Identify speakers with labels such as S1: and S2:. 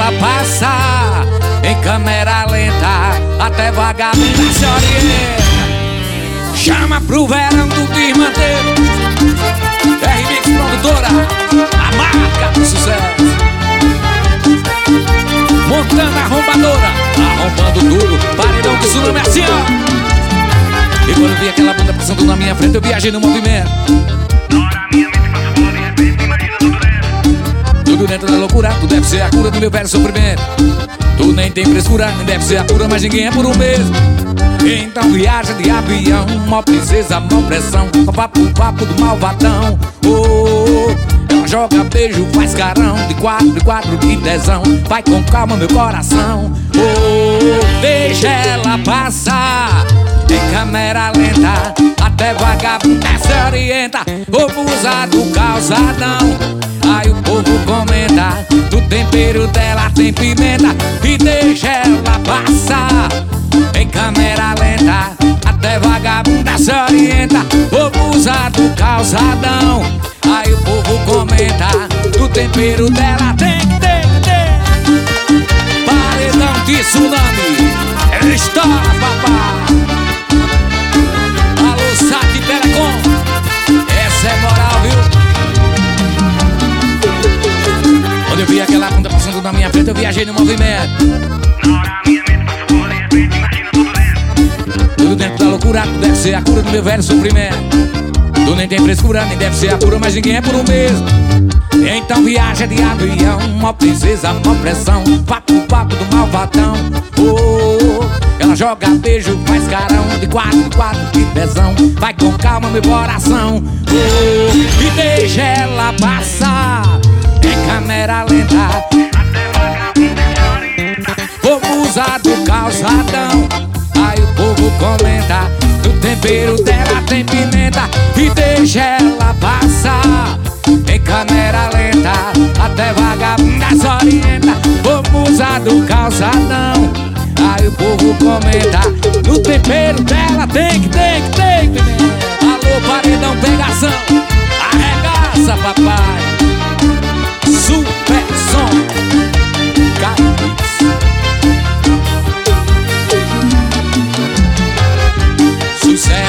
S1: ela passar em câmera lenta, até vagabunda se orienta. Chama pro verão do desmanteiro, RMix Produtora, a marca do sucesso. Montando a arrombadora, arrombando tudo, paredão de tsunami assim, ó. E quando eu vi aquela bunda passando na minha frente, eu viajei no movimento.
S2: Na hora minha mente passa por e repente, imagina tudo dentro.
S1: Tudo dentro da loucura, tu deve ser a cura do meu velho sofrimento. Tu nem tem frescura, nem deve ser a cura, mas ninguém é por um mesmo. Então viaja de avião, mó princesa, mó pressão, papo do malvadão. Ela joga beijo, faz carão, de quatro, de tesão. Vai com calma meu coração. Deixa ela passar em câmera lenta, até vagabunda se orienta. Ovo usado, calçadão. Aí o povo comenta, do tempero dela tem pimenta. E deixa ela passar em câmera lenta, até vagabunda se orienta. Povo usado, calçadão. Aí o povo comenta, do tempero dela tem que ter. Paredão de tsunami, ela estoura, papai. Alô, Sat Telecom, essa é moral, viu? Quando eu vi aquela bunda passando na minha frente, eu viajei no movimento.
S2: Na hora minha mente passa por e repente, imagina tudo dentro.
S1: Tudo dentro da loucura, tu deve ser a cura do meu velho sofrimento. Tu nem tem frescura, nem deve ser a cura, mas ninguém é por um mesmo. Então viaja de avião, mó princesa, mó pressão, papo do malvadão. Ela joga beijo, faz carão, de quatro, de tesão. Vai com calma meu coração. E deixa ela passar em câmera lenta,
S2: Até vagabunda se orienta.
S1: povo usado, calçadão. Aí o povo comenta, do tempero dela tem pimenta. E deixa ela passar em câmera lenta, até vagabunda se orienta. Povo usado, calçadão. Aí o povo comenta, do tempero dela tem que ter pimenta. Alô, paredão, pegação, arregaça, papai. Super som, Caipix. Sucesso.